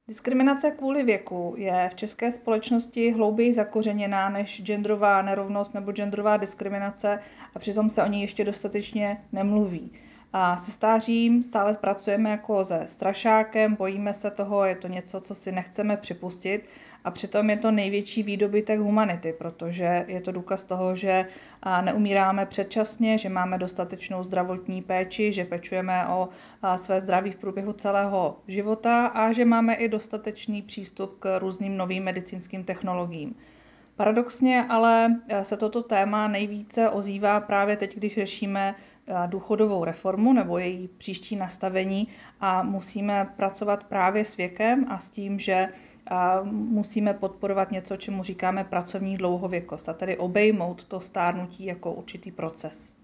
Diskriminace kvůli věku je v české společnosti hlouběji zakořeněná než genderová nerovnost nebo genderová diskriminace a přitom se o ní ještě dostatečně nemluví. A se stářím stále pracujeme jako se strašákem, bojíme se toho, je to něco, co si nechceme připustit a přitom je to největší výdobytek humanity, protože je to důkaz toho, že neumíráme předčasně, že máme dostatečnou zdravotní péči, že pečujeme o své zdraví v průběhu celého života a že máme i dostatečný přístup k různým novým medicínským technologiím. Paradoxně ale se toto téma nejvíce ozývá právě teď, když řešíme důchodovou reformu nebo její příští nastavení a musíme pracovat právě s věkem a s tím, že musíme podporovat něco, čemu říkáme pracovní dlouhověkost, a tedy obejmout to stárnutí jako určitý proces.